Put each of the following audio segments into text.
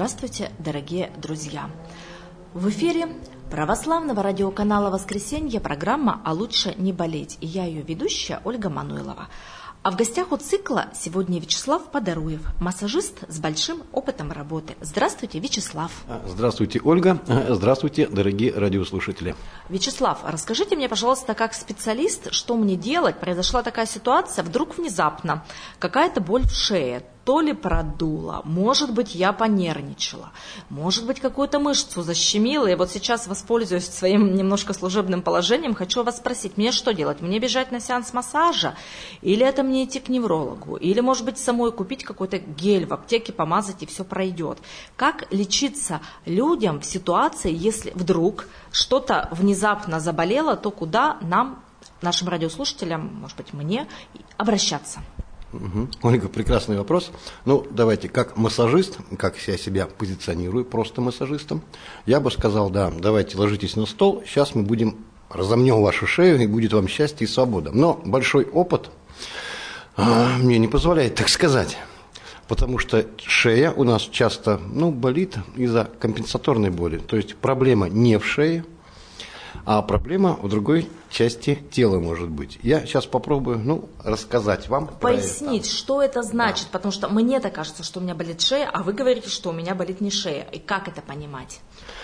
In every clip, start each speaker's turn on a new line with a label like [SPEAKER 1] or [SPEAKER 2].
[SPEAKER 1] Здравствуйте, дорогие друзья! В эфире православного радиоканала «Воскресенье» программа «А лучше не болеть». И я ее ведущая Ольга Мануйлова. А в гостях у цикла сегодня Вячеслав Подоруев, массажист с большим опытом работы. Здравствуйте, Вячеслав.
[SPEAKER 2] Здравствуйте, Ольга. Здравствуйте, дорогие радиослушатели.
[SPEAKER 1] Вячеслав, расскажите мне, пожалуйста, как специалист, что мне делать? Произошла такая ситуация, вдруг внезапно какая-то боль в шее. То ли продуло, может быть, я понервничала, может быть, какую-то мышцу защемила. И вот сейчас, воспользуюсь своим немножко служебным положением, хочу вас спросить, мне что делать? Мне бежать на сеанс массажа? Или это мне идти к неврологу? Или, может быть, самой купить какой-то гель в аптеке, помазать, и все пройдет? Как лечиться людям в ситуации, если вдруг что-то внезапно заболело, то куда нам, нашим радиослушателям, может быть, мне, обращаться?
[SPEAKER 2] Ольга, прекрасный вопрос. Ну, давайте, как массажист, как я себя позиционирую, просто массажистом, я бы сказал, да, давайте ложитесь на стол, сейчас мы разомнем вашу шею, и будет вам счастье и свобода. Но большой опыт мне не позволяет так сказать, потому что шея у нас часто, болит из-за компенсаторной боли. То есть проблема не в шее, а проблема в другой части тела может быть. Я сейчас попробую, рассказать вам.
[SPEAKER 1] Пояснить, что это значит, потому что мне-то кажется, что у меня болит шея, а вы говорите, что у меня болит не шея. И как это понимать?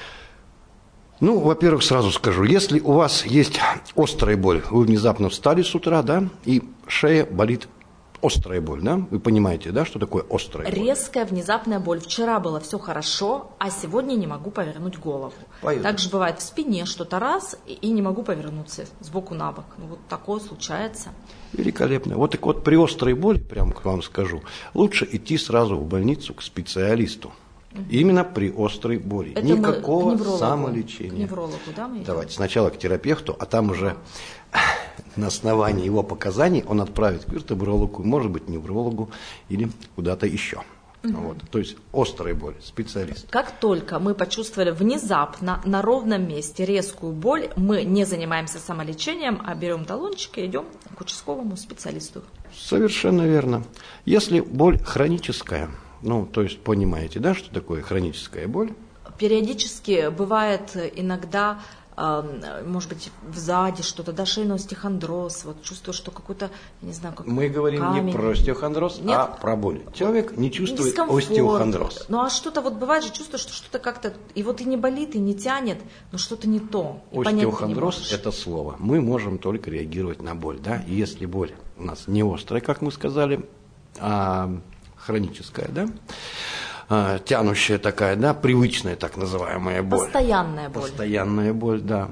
[SPEAKER 2] Во-первых, сразу скажу, если у вас есть острая боль, вы внезапно встали с утра, да, и шея болит, острая боль, да? Вы понимаете, да, что такое острая боль?
[SPEAKER 1] Резкая, внезапная боль. Вчера было все хорошо, а сегодня не могу повернуть голову. Также бывает в спине что-то раз, и не могу повернуться сбоку на бок. Вот такое случается.
[SPEAKER 2] Великолепно. Вот так вот при острой боли, прямо к вам скажу, лучше идти сразу в больницу к специалисту. Именно при острой боли.
[SPEAKER 1] Это
[SPEAKER 2] никакого
[SPEAKER 1] к
[SPEAKER 2] самолечения.
[SPEAKER 1] К неврологу, да, мы идем?
[SPEAKER 2] Давайте сначала к терапевту, а там уже на основании его показаний он отправит к вертебрологу, может быть, неврологу или куда-то еще. Вот. То есть острая боль, специалист.
[SPEAKER 1] Как только мы почувствовали внезапно на ровном месте резкую боль, мы не занимаемся самолечением, а берем талончик и идем к участковому специалисту.
[SPEAKER 2] Совершенно верно. Если боль хроническая, то есть понимаете, да, что такое хроническая боль?
[SPEAKER 1] Периодически бывает иногда, может быть, сзади что-то, да, шейный остеохондроз, вот чувствую, что какой-то, я не знаю, как
[SPEAKER 2] мы говорим
[SPEAKER 1] камень.
[SPEAKER 2] Не про остеохондроз,
[SPEAKER 1] Нет?
[SPEAKER 2] а про боль. Человек не чувствует остеохондроз.
[SPEAKER 1] А что-то вот бывает же, чувствую, что что-то как-то, и вот и не болит, и не тянет, но что-то не то.
[SPEAKER 2] Остеохондроз – это слово. Мы можем только реагировать на боль, да, и если боль у нас не острая, как мы сказали, а хроническая, да, тянущая такая, да, привычная так называемая боль.
[SPEAKER 1] Постоянная боль.
[SPEAKER 2] Постоянная боль, да.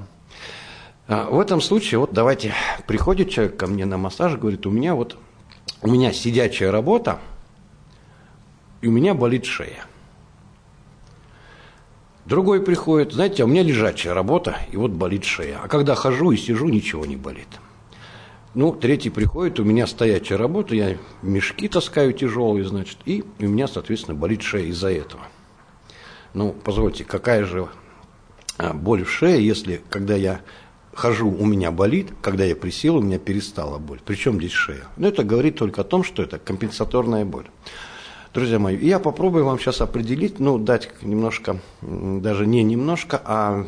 [SPEAKER 2] В этом случае, вот давайте, приходит человек ко мне на массаж, говорит, у меня сидячая работа, и у меня болит шея. Другой приходит, знаете, у меня лежачая работа, и вот болит шея. А когда хожу и сижу, ничего не болит. Третий приходит, у меня стоячая работа, я мешки таскаю тяжелые, значит, и у меня, соответственно, болит шея из-за этого. Позвольте, какая же боль в шее, если, когда я хожу, у меня болит, когда я присел, у меня перестала боль. Причем здесь шея? Это говорит только о том, что это компенсаторная боль. Друзья мои, я попробую вам сейчас определить, дать немножко, даже не немножко, а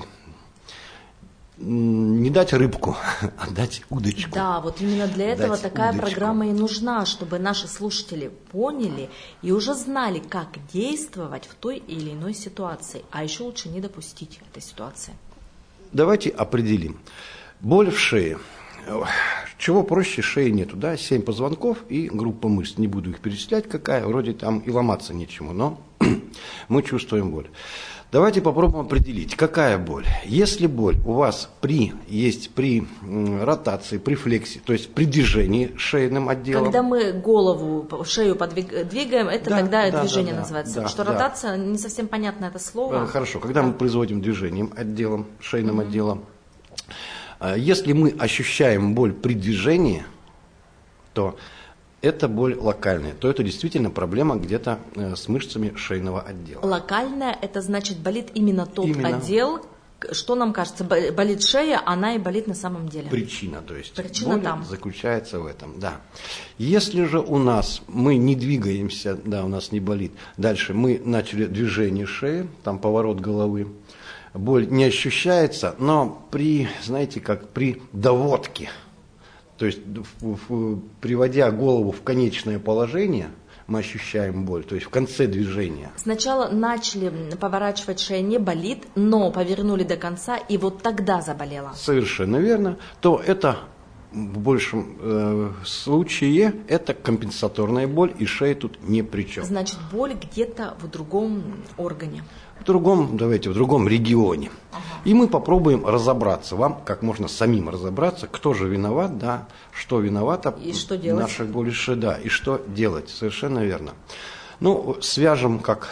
[SPEAKER 2] не дать рыбку, а дать удочку.
[SPEAKER 1] Да, вот именно для этого такая программа и нужна, чтобы наши слушатели поняли и уже знали, как действовать в той или иной ситуации. А еще лучше не допустить этой ситуации.
[SPEAKER 2] Давайте определим. Боль в шее. Чего проще, шеи нету, да? 7 позвонков и группа мышц. Не буду их перечислять, какая, вроде там и ломаться нечему, но мы чувствуем боль. Давайте попробуем определить, какая боль. Если боль у вас есть при ротации, при флексии, то есть при движении шейным отделом.
[SPEAKER 1] Когда мы шею двигаем, это тогда движение называется. Потому что ротация, не совсем понятно это слово.
[SPEAKER 2] Хорошо, когда мы производим движением отделом, шейным отделом. Если мы ощущаем боль при движении, то это боль локальная, то это действительно проблема где-то с мышцами шейного отдела.
[SPEAKER 1] Локальная, это значит болит именно тот отдел, что нам кажется, болит шея, она и болит на самом деле.
[SPEAKER 2] Причина, то есть
[SPEAKER 1] Причина
[SPEAKER 2] боль
[SPEAKER 1] там
[SPEAKER 2] заключается в этом, да. Если же мы не двигаемся, да, у нас не болит, дальше мы начали движение шеи, там поворот головы, боль не ощущается, но знаете, как при доводке, то есть приводя голову в конечное положение, мы ощущаем боль, то есть в конце движения.
[SPEAKER 1] Сначала начали поворачивать, шея не болит, но повернули до конца, и вот тогда заболела.
[SPEAKER 2] Совершенно верно. То это в большем случае это компенсаторная боль, и шея тут ни при чем.
[SPEAKER 1] Значит, боль где-то в другом органе.
[SPEAKER 2] В другом регионе. Ага. И мы попробуем разобраться, вам как можно самим разобраться, кто же виноват, да, что виновато
[SPEAKER 1] и что делать?
[SPEAKER 2] Нашей боли, да, и что делать, совершенно верно. Ну, свяжем как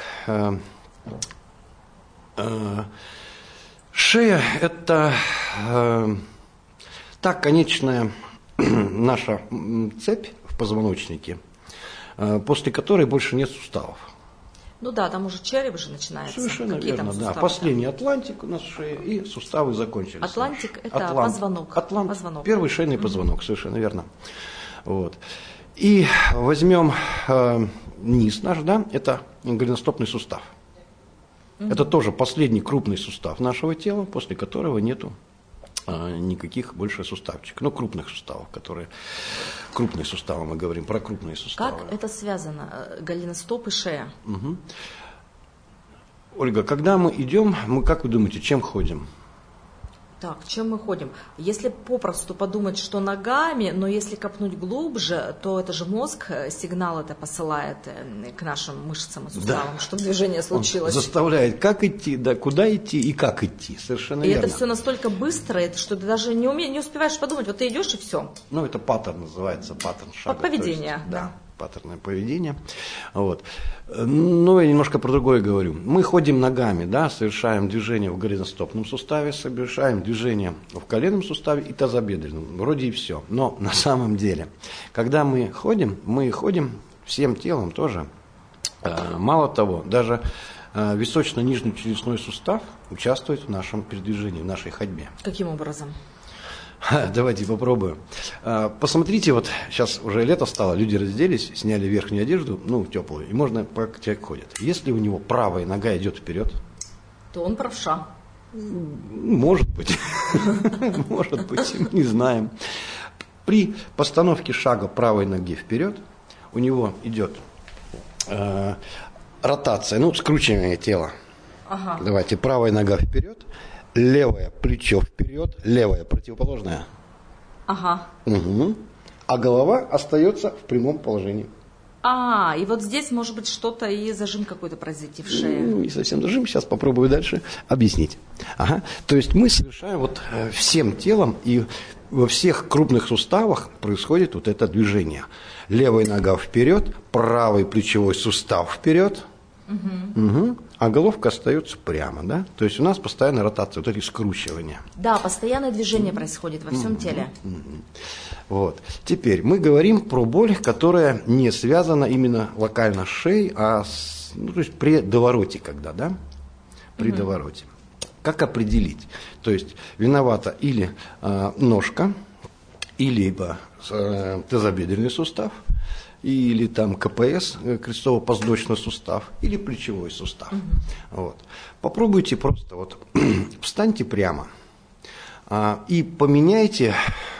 [SPEAKER 2] шея – это та конечная наша цепь в позвоночнике, после которой больше нет суставов.
[SPEAKER 1] Ну да, там уже череп же начинается.
[SPEAKER 2] Совершенно
[SPEAKER 1] Какие
[SPEAKER 2] верно,
[SPEAKER 1] там суставы?
[SPEAKER 2] Да. Последний атлантик у нас в шее, и суставы закончились.
[SPEAKER 1] Атлантик – это позвонок.
[SPEAKER 2] Позвонок. Первый шейный позвонок, совершенно верно. Вот. И возьмем низ наш, да, это голеностопный сустав. Это тоже последний крупный сустав нашего тела, после которого нету никаких больше суставчиков. Ну, крупных суставов, крупные суставы, мы говорим про крупные суставы.
[SPEAKER 1] Как это связано? Голеностоп и шея?
[SPEAKER 2] Угу. Ольга, когда мы идем, мы, как вы думаете, чем ходим?
[SPEAKER 1] Так, чем мы ходим? Если попросту подумать, что ногами, но если копнуть глубже, то это же мозг сигнал это посылает к нашим мышцам и суставам, да, чтобы движение случилось.
[SPEAKER 2] Он заставляет, как идти, да, куда идти и как идти, совершенно верно.
[SPEAKER 1] И это все настолько быстро, что ты даже не успеваешь подумать, вот ты идешь и все.
[SPEAKER 2] Ну, это паттерн называется, паттерн шага.
[SPEAKER 1] Поведение,
[SPEAKER 2] есть, да. Паттерное поведение. Вот. Но я немножко про другое говорю. Мы ходим ногами, да, совершаем движение в голеностопном суставе, совершаем движение в коленном суставе и тазобедренном. Вроде и все. Но на самом деле, когда мы ходим всем телом тоже. Мало того, даже височно-нижний челюстной сустав участвует в нашем передвижении, в нашей ходьбе.
[SPEAKER 1] Каким образом?
[SPEAKER 2] Давайте попробуем. Посмотрите, вот сейчас уже лето стало, люди разделись, сняли верхнюю одежду, ну, теплую, и можно, как человек ходит. Если у него правая нога идет вперед,
[SPEAKER 1] то он правша.
[SPEAKER 2] Может быть. Может быть, не знаем. При постановке шага правой ноги вперед у него идет ротация, ну, скручивание тела. Ага. Давайте, правая нога вперед. Левое плечо вперед, левое противоположное.
[SPEAKER 1] Ага.
[SPEAKER 2] Угу. А голова остается в прямом положении.
[SPEAKER 1] И вот здесь может быть что-то и зажим какой-то произойти в шее.
[SPEAKER 2] Не совсем зажим, сейчас попробую дальше объяснить. Ага. То есть мы совершаем вот всем телом, и во всех крупных суставах происходит вот это движение. Левая нога вперед, правый плечевой сустав вперед. Угу. А головка остается прямо, да? То есть у нас постоянная ротация, вот эти скручивания.
[SPEAKER 1] Да, постоянное движение происходит во всем теле.
[SPEAKER 2] Вот. Теперь мы говорим про боль, которая не связана именно локально с шеей, а то есть при довороте, когда, да? При довороте. Как определить? То есть виновата или ножка, или тазобедренный сустав, или там КПС, крестово-позвоночный сустав, или плечевой сустав. Вот. Попробуйте просто вот встаньте прямо и поменяйте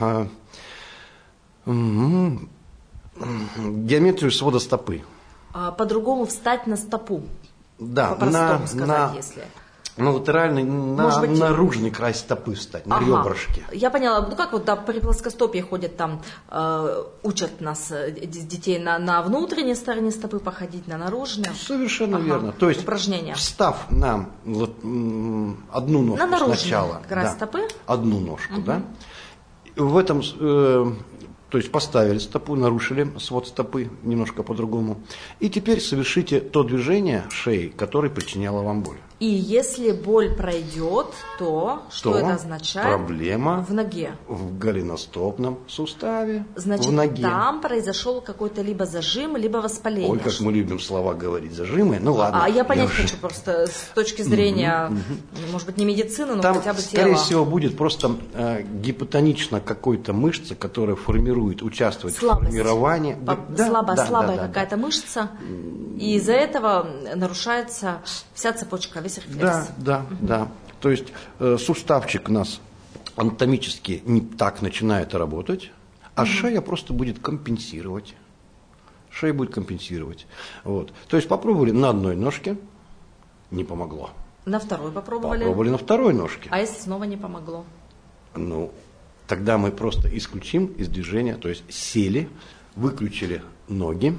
[SPEAKER 2] геометрию свода стопы.
[SPEAKER 1] По-другому встать на стопу.
[SPEAKER 2] Да,
[SPEAKER 1] по-простому сказать, если.
[SPEAKER 2] На латеральный, наружный край стопы встать, на ребрышке.
[SPEAKER 1] Я поняла. Ну как вот при плоскостопии ходят там, учат нас, детей, на внутренней стороне стопы походить, на наружной.
[SPEAKER 2] Совершенно верно. То есть,
[SPEAKER 1] упражнения.
[SPEAKER 2] Встав на одну ножку
[SPEAKER 1] на
[SPEAKER 2] сначала.
[SPEAKER 1] Край стопы.
[SPEAKER 2] Одну ножку, да. В этом То есть поставили стопу, нарушили свод стопы немножко по-другому. И теперь совершите то движение шеи, которое причиняло вам боль.
[SPEAKER 1] И если боль пройдет, то что это означает?
[SPEAKER 2] Проблема
[SPEAKER 1] в ноге.
[SPEAKER 2] В голеностопном суставе.
[SPEAKER 1] Значит,
[SPEAKER 2] в ноге.
[SPEAKER 1] там произошел какой-то либо зажим, либо воспаление.
[SPEAKER 2] Ой, как мы любим слова говорить, зажимы. Ну ладно.
[SPEAKER 1] А я понять хочу просто с точки зрения, может быть, не медицины, но
[SPEAKER 2] там,
[SPEAKER 1] хотя бы тела.
[SPEAKER 2] Скорее всего, будет просто гипотонично какой-то мышца, которая формирует, участвует
[SPEAKER 1] слабость.
[SPEAKER 2] В формировании.
[SPEAKER 1] Слабая какая-то мышца. И из-за этого нарушается вся цепочка, весь рефлекс.
[SPEAKER 2] Да. То есть суставчик у нас анатомически не так начинает работать, а шея просто будет компенсировать. Шея будет компенсировать. Вот. То есть попробовали на одной ножке, не помогло.
[SPEAKER 1] На второй попробовали?
[SPEAKER 2] Попробовали на второй ножке.
[SPEAKER 1] А если снова не помогло?
[SPEAKER 2] Ну, тогда мы просто исключим из движения, то есть сели, выключили ноги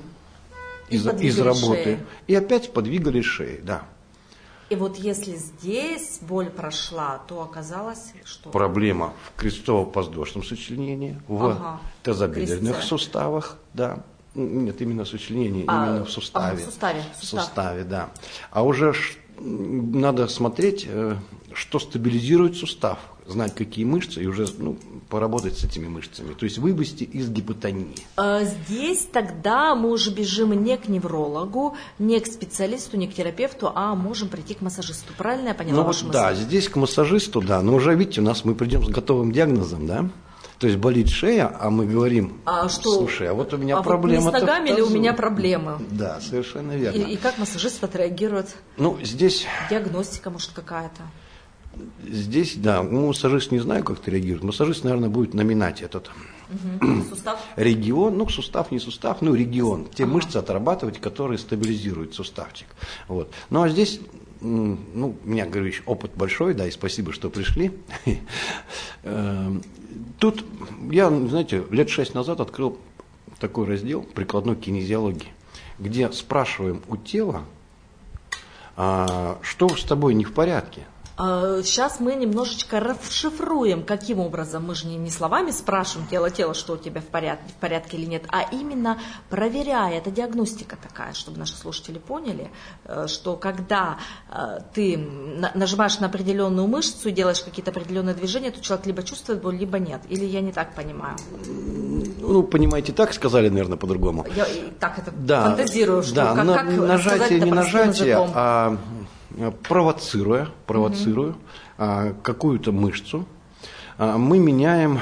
[SPEAKER 2] из работы
[SPEAKER 1] шею.
[SPEAKER 2] И опять подвигали шеей, да.
[SPEAKER 1] И вот если здесь боль прошла, то оказалось, что...
[SPEAKER 2] Проблема в крестово-подвздошном сочленении, в тазобедренных суставах, да. Нет, именно сочленение, именно в суставе.
[SPEAKER 1] В
[SPEAKER 2] суставе, да. А уже надо смотреть, что стабилизирует сустав, знать, какие мышцы, и уже поработать с этими мышцами. То есть вывести из гипотонии.
[SPEAKER 1] Здесь тогда мы уже бежим не к неврологу, не к специалисту, не к терапевту, а можем прийти к массажисту. Правильно я поняла вашу мысль?
[SPEAKER 2] Да, здесь к массажисту, да. Но уже, видите, мы придем с готовым диагнозом, да? То есть болит шея, а мы говорим, слушай, а вот у меня проблема.
[SPEAKER 1] Вот не с ногами или у меня проблемы?
[SPEAKER 2] Да, совершенно верно.
[SPEAKER 1] И как массажист отреагирует?
[SPEAKER 2] Здесь...
[SPEAKER 1] Диагностика, может, какая-то?
[SPEAKER 2] Здесь, да, массажист не знаю, как это реагирует. Массажист, наверное, будет наминать этот
[SPEAKER 1] сустав?
[SPEAKER 2] Регион, сустав, не сустав, регион. Те мышцы отрабатывать, которые стабилизируют суставчик. Вот. Ну, а здесь... у меня, говорю, опыт большой, да, и спасибо, что пришли. Тут я, знаете, лет 6 назад открыл такой раздел прикладной кинезиологии, где спрашиваем у тела, что с тобой не в порядке.
[SPEAKER 1] Сейчас мы немножечко расшифруем, каким образом. Мы же не словами спрашиваем тело, что у тебя в порядке или нет, а именно проверяя. Это диагностика такая, чтобы наши слушатели поняли, что когда ты нажимаешь на определенную мышцу и делаешь какие-то определенные движения, то человек либо чувствует боль, либо нет. Или я не так понимаю?
[SPEAKER 2] Понимаете, так сказали, наверное, по-другому.
[SPEAKER 1] Я так это фантазирую, что как
[SPEAKER 2] нажатие, не нажатие, а провоцируя какую-то мышцу, мы меняем,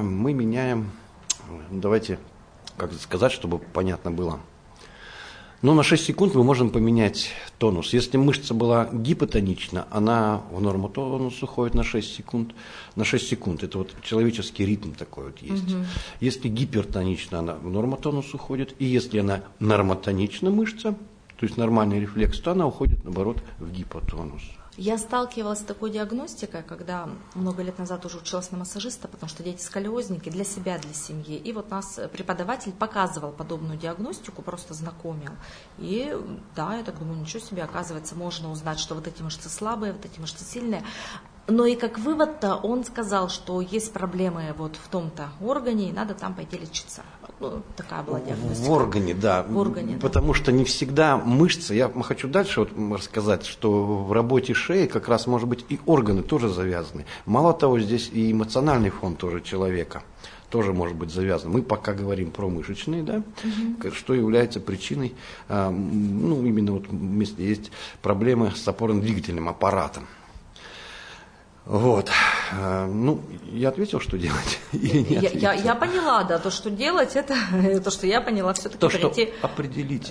[SPEAKER 2] давайте, как сказать, чтобы понятно было. На 6 секунд мы можем поменять тонус. Если мышца была гипотонична, она в норму тонус уходит на 6 секунд. На 6 секунд. Это вот человеческий ритм такой вот есть. Если гипертонична, она в норму тонус уходит. И если она нормотонична мышца, то есть нормальный рефлекс, то она уходит, наоборот, в гипотонус.
[SPEAKER 1] Я сталкивалась с такой диагностикой, когда много лет назад уже училась на массажиста, потому что дети сколиозники для себя, для семьи. И вот нас преподаватель показывал подобную диагностику, просто знакомил. И да, я так думаю, ничего себе, оказывается, можно узнать, что вот эти мышцы слабые, вот эти мышцы сильные. Но и как вывод-то он сказал, что есть проблемы вот в том-то органе, и надо там пойти лечиться. Такая была диагностика.
[SPEAKER 2] В органе, да. Потому что не всегда мышцы. Я хочу дальше рассказать, что в работе шеи как раз, может быть, и органы тоже завязаны. Мало того, здесь и эмоциональный фон тоже человека тоже может быть завязан. Мы пока говорим про мышечные, да, что является причиной, именно вот если есть проблемы с опорно-двигательным аппаратом. Вот. Я ответил, что делать? Или не ответил?
[SPEAKER 1] Я поняла, да, то, что делать, это то, что я поняла, все-таки
[SPEAKER 2] то,
[SPEAKER 1] прийти.
[SPEAKER 2] Что определить,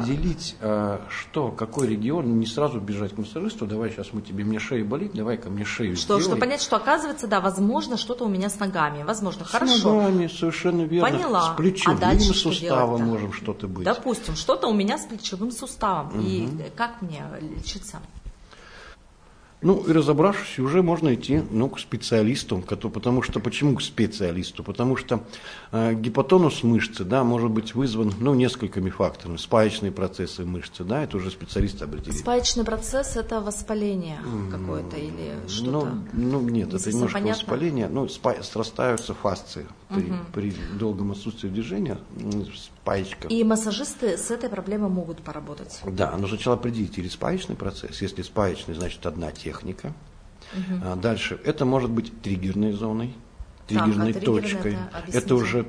[SPEAKER 2] какой регион, не сразу бежать к массажисту, давай сейчас мне шея болит, давай-ка мне шею сделай.
[SPEAKER 1] Чтобы понять, что оказывается, да, возможно, что-то у меня с ногами, возможно, хорошо.
[SPEAKER 2] С ногами, совершенно верно.
[SPEAKER 1] Поняла.
[SPEAKER 2] С плечевым суставом можем что-то быть.
[SPEAKER 1] Допустим, что-то у меня с плечевым суставом. И как мне лечиться?
[SPEAKER 2] Ну, и разобравшись, уже можно идти к специалисту. Почему к специалисту? Потому что гипотонус мышцы, да, может быть вызван несколькими факторами. Спаечные процессы мышцы, да, это уже специалисты определили.
[SPEAKER 1] Спаечный процесс – это воспаление какое-то или что-то?
[SPEAKER 2] Нет, это немножко
[SPEAKER 1] понятно?
[SPEAKER 2] воспаление. Срастаются фасции при долгом отсутствии движения, спаечка.
[SPEAKER 1] И массажисты с этой проблемой могут поработать?
[SPEAKER 2] Да, но сначала определить, или спаечный процесс. Если спаечный, значит одна техника. Дальше, это может быть триггерной зоной, триггерной точкой. Это уже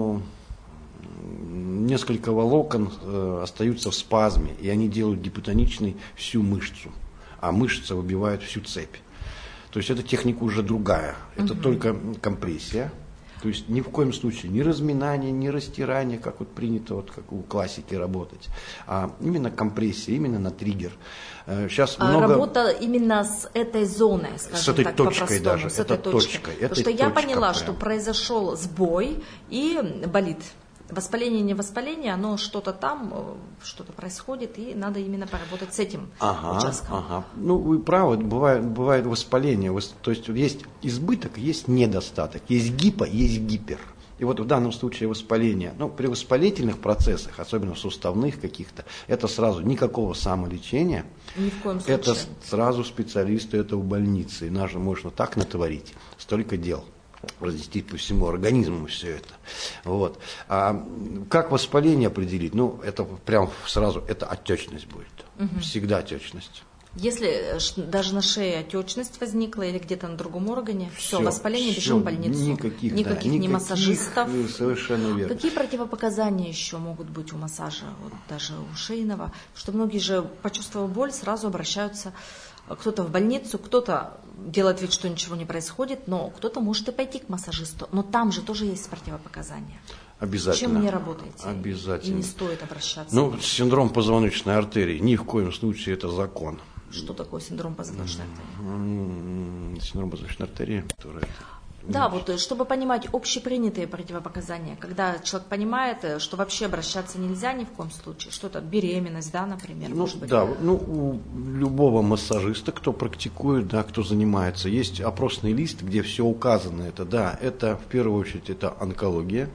[SPEAKER 2] несколько волокон остаются в спазме, и они делают гипотоничной всю мышцу, а мышца выбивает всю цепь. То есть эта техника уже другая, это только компрессия. То есть ни в коем случае ни разминание, ни растирание, как принято, как у классики работать, а именно компрессия, именно на триггер. Сейчас
[SPEAKER 1] работа именно с этой зоной, скажем
[SPEAKER 2] с этой
[SPEAKER 1] так,
[SPEAKER 2] точкой даже,
[SPEAKER 1] с этой точкой. Потому что я поняла, что произошел сбой и болит. Воспаление, не воспаление, оно что-то там, что-то происходит, и надо именно поработать с этим участком.
[SPEAKER 2] Вы правы, бывает воспаление, то есть избыток, есть недостаток, есть гипо, есть гипер. И вот в данном случае воспаление, при воспалительных процессах, особенно в суставных каких-то, это сразу никакого самолечения.
[SPEAKER 1] Ни в коем случае.
[SPEAKER 2] Это сразу специалисты, это в больнице, и даже можно так натворить, столько дел. Разъяснить по всему организму все это. Вот. А как воспаление определить? Это прям сразу, это отечность будет. Всегда отечность.
[SPEAKER 1] Если даже на шее отечность возникла или где-то на другом органе, все воспаление, бежим в больницу.
[SPEAKER 2] Никаких
[SPEAKER 1] ни массажистов.
[SPEAKER 2] Совершенно верно.
[SPEAKER 1] Какие противопоказания еще могут быть у массажа, даже у шейного? Что многие же, почувствовав боль, сразу обращаются кто-то в больницу, кто-то делает вид, что ничего не происходит, но кто-то может и пойти к массажисту. Но там же тоже есть противопоказания.
[SPEAKER 2] Обязательно.
[SPEAKER 1] Чем вы не работаете?
[SPEAKER 2] Обязательно.
[SPEAKER 1] И не стоит обращаться.
[SPEAKER 2] Синдром позвоночной артерии, ни в коем случае это закон.
[SPEAKER 1] Что такое синдром позвоночной артерии?
[SPEAKER 2] Синдром позвоночной артерии, который...
[SPEAKER 1] Да, чтобы понимать общепринятые противопоказания, когда человек понимает, что вообще обращаться нельзя ни в коем случае, что-то беременность, да, например, может быть.
[SPEAKER 2] Да, у любого массажиста, кто практикует, да, кто занимается, есть опросный лист, где все указано. Это в первую очередь это онкология,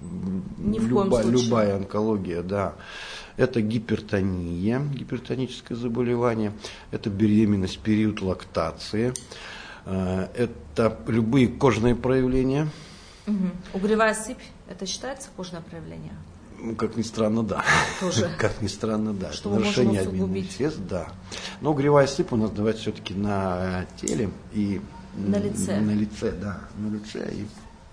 [SPEAKER 1] ни в коем случае.
[SPEAKER 2] Любая онкология, да. Это гипертония, гипертоническое заболевание, это беременность, период лактации. Это любые кожные проявления.
[SPEAKER 1] Угревая сыпь, это считается кожное проявление?
[SPEAKER 2] Как ни странно, да.
[SPEAKER 1] Тоже.
[SPEAKER 2] Как ни странно, да.
[SPEAKER 1] Что нарушение обменных
[SPEAKER 2] веществ, да. Но угревая сыпь у нас давайте все-таки на теле и
[SPEAKER 1] на лице.
[SPEAKER 2] На лице, да. На лице и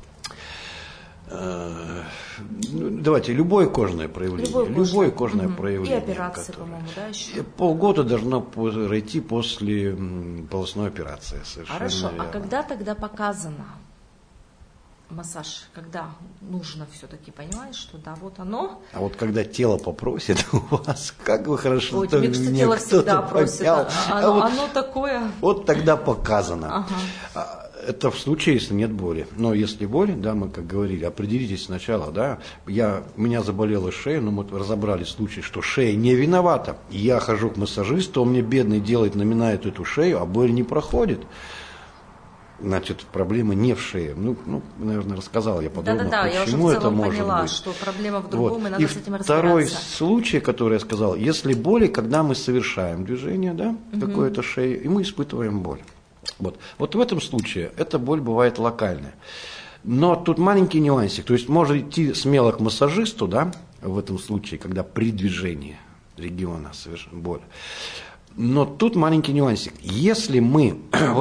[SPEAKER 2] давайте, любое кожное проявление. Любое кожное проявление.
[SPEAKER 1] И операции, по-моему, да, еще?
[SPEAKER 2] Полгода должно пройти после полостной операции.
[SPEAKER 1] Хорошо, верно. А когда тогда показано массаж? Когда нужно все-таки понимать, что да, вот оно.
[SPEAKER 2] А вот когда тело попросит у вас, как вы хорошо...
[SPEAKER 1] Ой, тебе, кстати, тело всегда просит. Оно такое...
[SPEAKER 2] Вот тогда показано. Это в случае, если нет боли. Но если боль, да, мы как говорили, определитесь сначала, да, у меня заболела шея, но мы разобрали случай, что шея не виновата. Я хожу к массажисту, он мне бедный делает, наминает эту шею, а боль не проходит. Значит, проблема не в шее. Наверное, рассказал я подробно, почему это может быть. Да, я уже в целом поняла,
[SPEAKER 1] что проблема в другом, и надо с этим разбираться.
[SPEAKER 2] Второй случай, который я сказал, если боли, когда мы совершаем движение, да, какое-то шеи, и мы испытываем боль. Вот в этом случае эта боль бывает локальная. Но тут маленький нюансик. То есть можно идти смело к массажисту, да, в этом случае, когда при движении региона совершенно боль. Но тут маленький нюансик. Если мы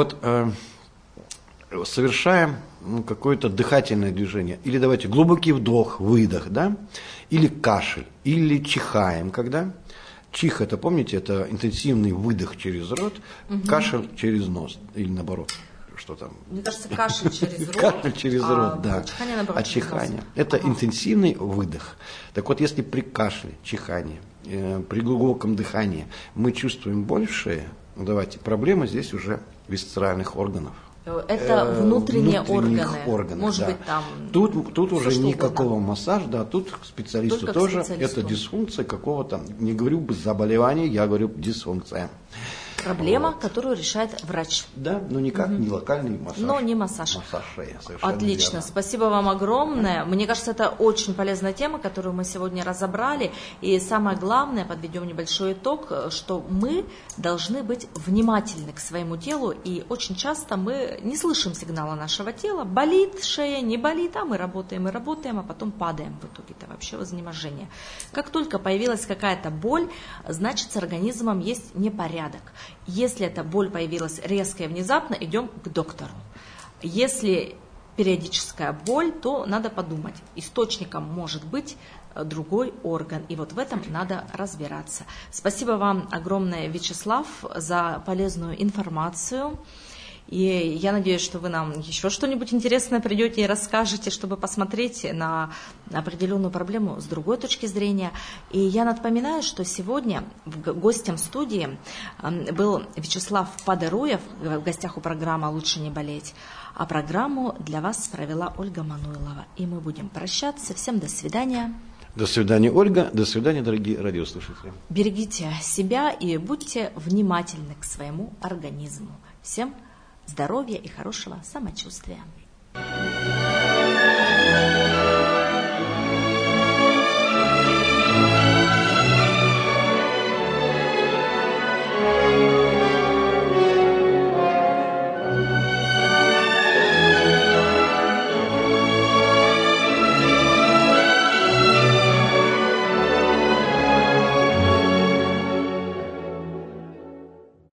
[SPEAKER 2] совершаем какое-то дыхательное движение, или давайте глубокий вдох, выдох, да, или кашель, или чихаем, когда... Чих, это, помните, это интенсивный выдох через рот, кашель через нос, или наоборот, что там?
[SPEAKER 1] Мне кажется, кашель через рот.
[SPEAKER 2] Кашель через рот, да.
[SPEAKER 1] Чихание, наоборот,
[SPEAKER 2] а чихание – это интенсивный выдох. Так вот, если при кашле, чихании, при глубоком дыхании мы чувствуем боль в шее, давайте, проблема здесь уже висцеральных органов.
[SPEAKER 1] Это внутренние органы. Может
[SPEAKER 2] да.
[SPEAKER 1] быть, там...
[SPEAKER 2] Тут уже никакого массажа, да, тут к специалисту тоже. Это дисфункция какого-то, не говорю заболевания, я говорю дисфункция.
[SPEAKER 1] Проблема, которую решает врач.
[SPEAKER 2] Да, но никак не локальный массаж.
[SPEAKER 1] Но не массаж.
[SPEAKER 2] Массаж шеи.
[SPEAKER 1] Отлично,
[SPEAKER 2] верно.
[SPEAKER 1] спасибо вам огромное. Мне кажется, это очень полезная тема, которую мы сегодня разобрали. И самое главное, подведем небольшой итог, что мы должны быть внимательны к своему телу. И очень часто мы не слышим сигнала нашего тела. Болит шея, не болит, а мы работаем и работаем, а потом падаем в итоге. Это вообще в изнеможение. Как только появилась какая-то боль, значит, с организмом есть непорядок. Если эта боль появилась резко и внезапно, идем к доктору. Если периодическая боль, то надо подумать. Источником может быть другой орган. И вот в этом надо разбираться. Спасибо вам огромное, Вячеслав, за полезную информацию. И я надеюсь, что вы нам еще что-нибудь интересное придете и расскажете, чтобы посмотреть на определенную проблему с другой точки зрения. И я напоминаю, что сегодня гостем студии был Вячеслав Подоруев, в гостях у программы «Лучше не болеть». А программу для вас провела Ольга Мануйлова. И мы будем прощаться. Всем до свидания.
[SPEAKER 2] До свидания, Ольга. До свидания, дорогие радиослушатели.
[SPEAKER 1] Берегите себя и будьте внимательны к своему организму. Всем здоровья и хорошего самочувствия.